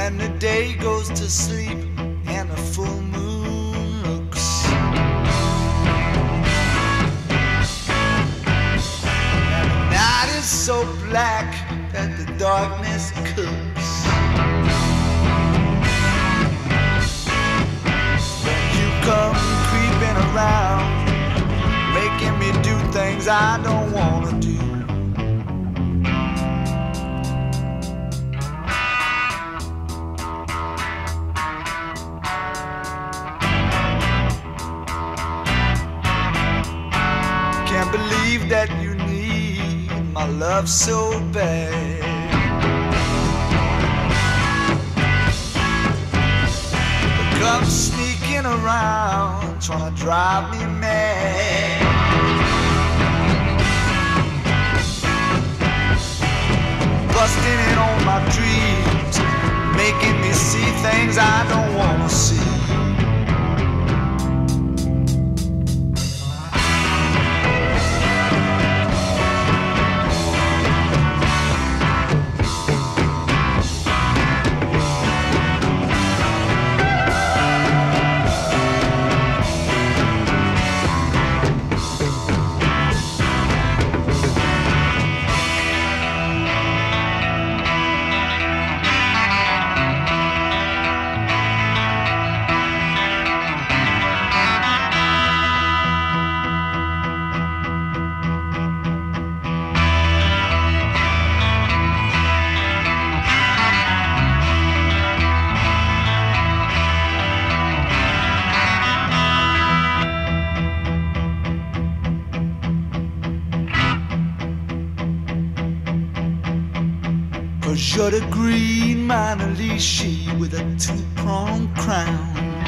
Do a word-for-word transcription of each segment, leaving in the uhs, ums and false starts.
when the day goes to sleep and the full moon looks. And the night is so black that the darkness cooks. When you come creeping around, making me do things I don't wanna do. Can't believe that you need my love so bad. But come sneaking around, trying to drive me mad. Busting in on my dreams, making me see things I don't wanna see. Cause you're the green Mona Lisa with a two-pronged crown.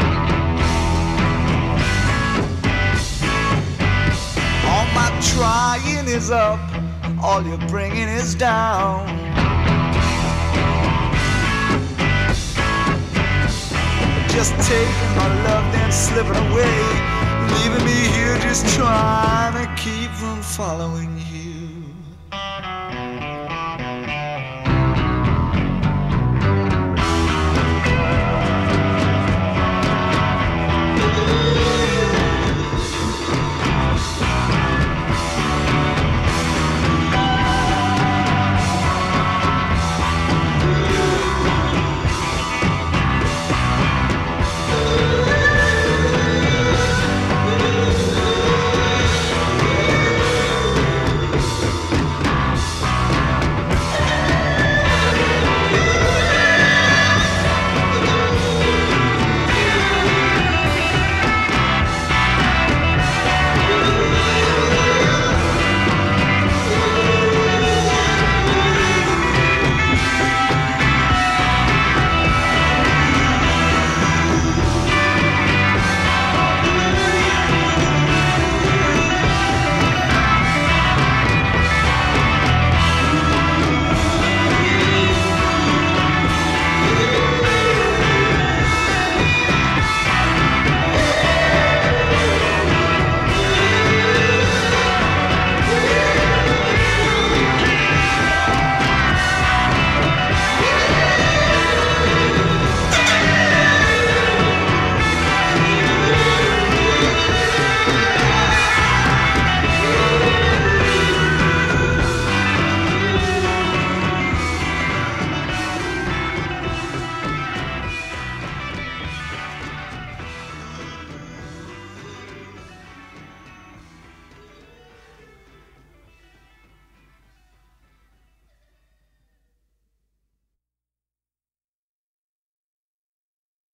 All my trying is up, all you're bringing is down. Just taking my love, then slipping away, leaving me here just trying to keep from following you.